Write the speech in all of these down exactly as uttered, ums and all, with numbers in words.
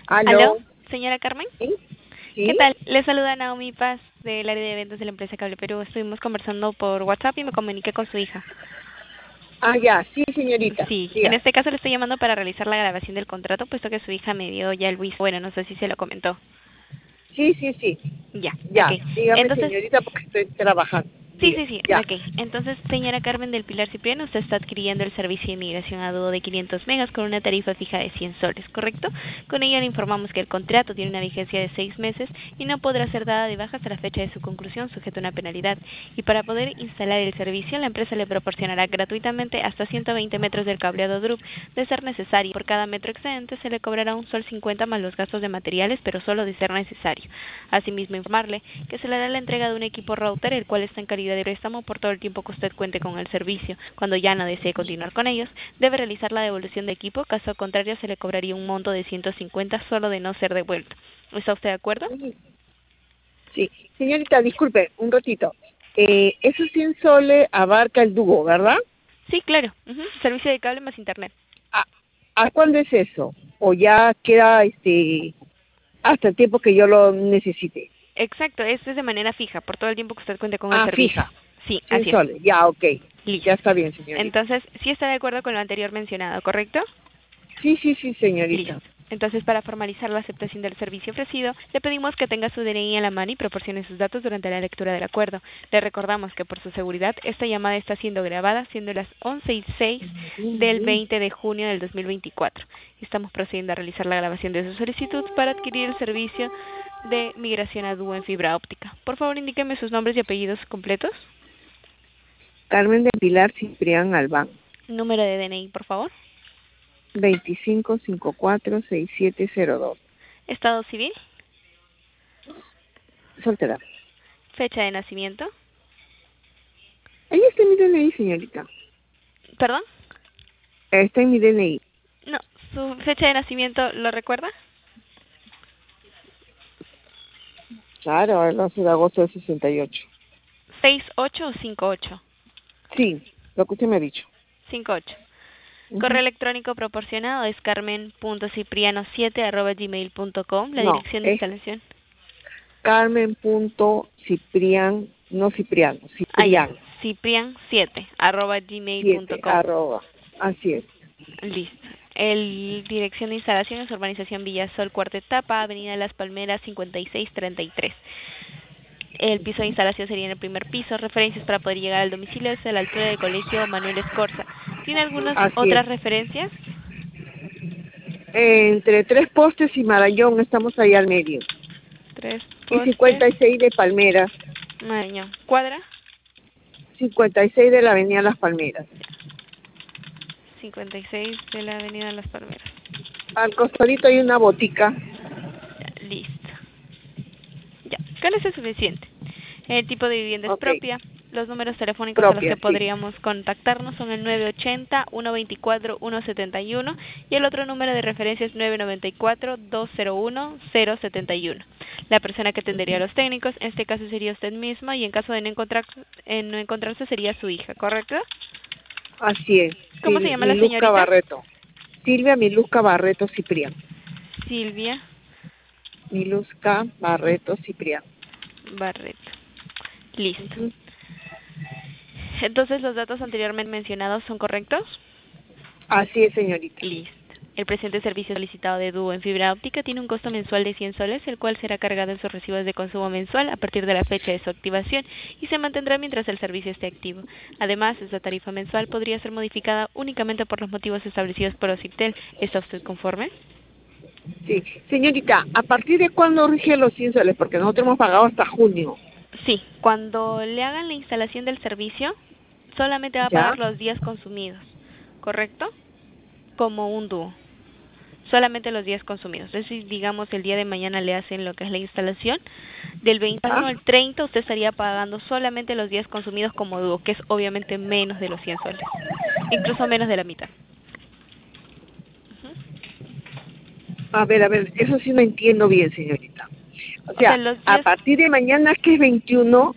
¿Aló? ¿Aló, señora Carmen? ¿Sí? ¿Qué ¿Sí? tal? Le saluda Naomi Paz del área de eventos de la empresa Cable Perú. Estuvimos conversando por WhatsApp y me comuniqué con su hija. Ah, ya, sí, señorita. Sí, en Dígame. este caso le estoy llamando para realizar la grabación del contrato, puesto que su hija me dio ya el visto. Bueno, no sé si se lo comentó. Sí, sí, sí. Ya, Ya, ok. dígame, Entonces, señorita, porque estoy trabajando. sí, Diga, sí, sí, ya. ok. Entonces, señora Carmen del Pilar Cipriano, usted está adquiriendo el servicio de inmigración a dúo de quinientos megas con una tarifa fija de cien soles, ¿correcto? Con ello le informamos que el contrato tiene una vigencia de seis meses y no podrá ser dada de baja hasta la fecha de su conclusión, sujeto a una penalidad. Y para poder instalar el servicio, la empresa le proporcionará gratuitamente hasta ciento veinte metros del cableado D R U P. De ser necesario, por cada metro excedente se le cobrará un sol cincuenta más los gastos de materiales, pero solo de ser necesario. Asimismo, informarle que se le hará la entrega de un equipo router, el cual está en calidad de préstamo por todo el tiempo que usted cuente con el servicio. Cuando ya no desee continuar con ellos, debe realizar la devolución de equipo, caso contrario se le cobraría un monto de ciento cincuenta solo de no ser devuelto. ¿Está usted de acuerdo? Sí. Señorita, disculpe, un ratito. Eh, esos cien soles abarca el dúo, ¿verdad? Sí, claro. Ujú. Servicio de cable más internet. ¿A, ¿A cuándo es eso? ¿O ya queda este hasta el tiempo que yo lo necesite? Exacto, esto es de manera fija, por todo el tiempo que usted cuente con el Ah, servicio. fija. Sí, cien así es. soles. Ya, ok. Ya Listo. está bien, señorita. Entonces, sí está de acuerdo con lo anterior mencionado, ¿correcto? Sí, sí, sí, señorita. Listo. Entonces, para formalizar la aceptación del servicio ofrecido, le pedimos que tenga su D N I a la mano y proporcione sus datos durante la lectura del acuerdo. Le recordamos que por su seguridad, esta llamada está siendo grabada, siendo las once y seis del veinte de junio del dos mil veinticuatro. Estamos procediendo a realizar la grabación de su solicitud para adquirir el servicio de migración a dúo en fibra óptica. Por favor, indíqueme sus nombres y apellidos completos. Carmen de Pilar Ciprián Albán. Número de D N I, por favor. veinticinco cincuenta y cuatro sesenta y siete cero dos. Estado civil. Soltera. Fecha de nacimiento. Ahí está mi D N I, señorita. ¿Perdón? Está en mi D N I. No, su fecha de nacimiento, ¿lo recuerda? Claro, el once de agosto del sesenta y ocho. ¿seis ocho o cinco ocho? Sí, lo que usted me ha dicho. cinco ocho. Uh-huh. Correo electrónico proporcionado es carmen punto cipriano siete arroba gmail punto com. La No, dirección de es instalación. carmen.ciprián, no Cipriano, Ah, ya. Ciprián, ciprian siete arroba gmail punto siete, com. arroba. Así es. Listo. El dirección de instalación es Urbanización Villasol, cuarta etapa, Avenida Las Palmeras, cincuenta y seis treinta y tres. El piso de instalación sería en el primer piso. Referencias para poder llegar al domicilio es a la altura del colegio Manuel Escorza. ¿Tiene algunas Así es. otras referencias? Entre tres postes y Marañón estamos ahí al medio. Tres Y postes. cincuenta y seis de Palmeras. Maño. ¿Cuadra? cincuenta y seis de la Avenida Las Palmeras. cincuenta y seis de la Avenida Las Palmeras. Al costadito hay una botica. Ya, listo. Ya, con eso es suficiente. El tipo de vivienda es Ok, propia. Los números telefónicos a los que propia, sí. podríamos contactarnos son el nueve ochenta, uno veinticuatro, uno setenta y uno y el otro número de referencia es nueve noventa y cuatro, dos cero uno, cero setenta y uno. La persona que atendería a los técnicos, en este caso sería usted misma y en caso de no, encontrar, eh, no encontrarse sería su hija, ¿correcto? Así es. ¿Cómo se Sil llama la Miluzca señorita? Barreto. Silvia Miluzca Barreto Ciprián. Silvia Miluzca Barreto Ciprián. Barreto. Listo. Uh-huh. Entonces, ¿los datos anteriormente mencionados son correctos? Así es, señorita. Listo. El presente servicio solicitado de dúo en fibra óptica tiene un costo mensual de cien soles, el cual será cargado en sus recibos de consumo mensual a partir de la fecha de su activación y se mantendrá mientras el servicio esté activo. Además, esta tarifa mensual podría ser modificada únicamente por los motivos establecidos por Occitel. ¿Está usted conforme? Sí. Señorita, ¿a partir de cuándo rigen los cien soles? Porque nosotros hemos pagado hasta junio. Sí. Cuando le hagan la instalación del servicio, solamente va a ¿Ya? pagar los días consumidos, ¿correcto? Como un dúo. Solamente los días consumidos. Es decir, digamos, el día de mañana le hacen lo que es la instalación. Del veintiuno ¿Ya? al treinta usted estaría pagando solamente los días consumidos como dúo, que es obviamente menos de los cien soles. Incluso menos de la mitad. Uh-huh. A ver, a ver, eso sí no entiendo bien, señorita. O O sea, sea, los a días, partir de mañana, que es veintiuno,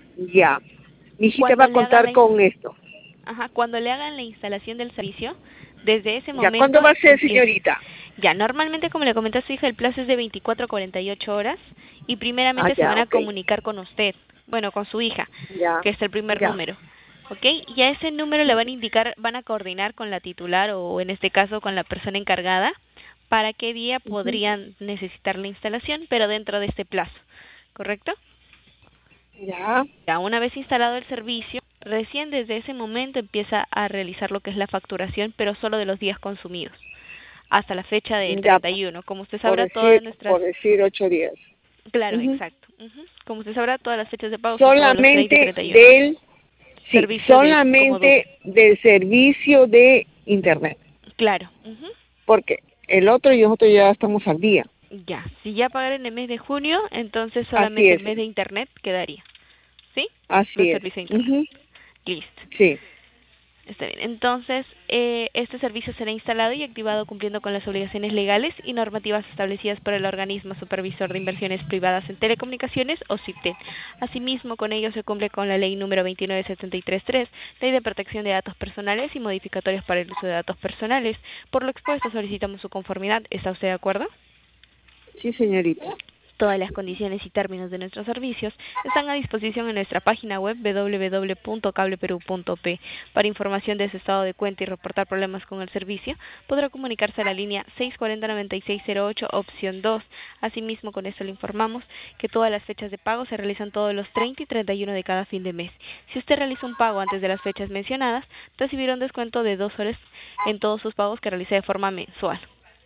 ya. Mi hijita va cuando a le hagan contar la, con esto. ajá, cuando le hagan la instalación del servicio, Desde ese ¿Ya momento... cuándo va a ser, empieza. señorita? Ya, normalmente, como le comenté a su hija, el plazo es de veinticuatro a cuarenta y ocho horas y primeramente Ah, se ya, van a ok. comunicar con usted, bueno, con su hija, Ya, que es el primer ya. número, ¿ok? Y a ese número le van a indicar, van a coordinar con la titular o en este caso con la persona encargada para qué día Ujú. podrían necesitar la instalación, pero dentro de este plazo, ¿correcto? Ya. Ya una vez instalado el servicio, recién desde ese momento empieza a realizar lo que es la facturación, pero solo de los días consumidos, hasta la fecha del Ya, treinta y uno. Como usted por sabrá, todas decir, nuestras... por decir ocho días. Claro, Ujú. exacto. Ujú. Como usted sabrá, todas las fechas de pago son sobre los treinta y Solamente treinta y uno. del, sí, Servicio de Comodú. solamente del servicio de internet, Claro. Ujú. porque el otro y nosotros ya estamos al día. Ya, si ya pagar en el mes de junio, entonces Así solamente el es, mes de internet quedaría. ¿Sí? El así es. servicio de internet. Ujú. Listo. Sí, Está bien. Entonces, eh, este servicio será instalado y activado cumpliendo con las obligaciones legales y normativas establecidas por el organismo supervisor de inversiones privadas en telecomunicaciones o SIPTEL. Asimismo, con ello se cumple con la ley número veintinueve setenta y tres tres, Ley de Protección de Datos Personales y modificatorios para el uso de datos personales. Por lo expuesto, solicitamos su conformidad. ¿Está usted de acuerdo? sí, señorita. Todas las condiciones y términos de nuestros servicios están a disposición en nuestra página web doble u doble u doble u punto cableperú punto pe. Para información de su estado de cuenta y reportar problemas con el servicio, podrá comunicarse a la línea seis cuatro cero, nueve seis cero ocho, opción dos. Asimismo, con esto le informamos que todas las fechas de pago se realizan todos los treinta y treinta y uno de cada fin de mes. Si usted realiza un pago antes de las fechas mencionadas, recibirá un descuento de dos horas en todos sus pagos que realice de forma mensual.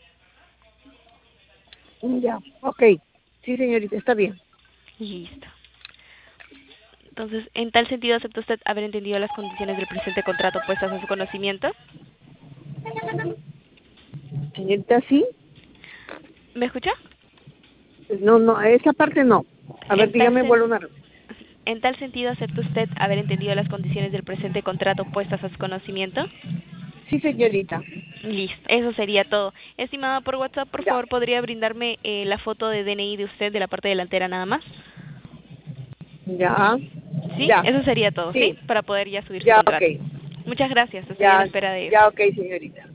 Ya, ok. Sí, señorita, está bien. Listo. Entonces, en tal sentido, ¿acepta usted haber entendido las condiciones del presente contrato puestas a su conocimiento? Señorita, sí. ¿Me escucha? No, no, esa parte no. A ver, En tal, dígame, sen- vuelvo una. en tal sentido, ¿acepta usted haber entendido las condiciones del presente contrato puestas a su conocimiento? Sí, señorita. Listo, eso sería todo. Estimada por WhatsApp, por Ya, favor, ¿podría brindarme eh, la foto de D N I de usted de la parte delantera nada más? ya, Sí, ya. eso sería todo, ¿sí? Sí, Para poder ya subir su ya, contrato. ok. Muchas gracias, estoy a la Ya, espera de eso. ya, ok, señorita.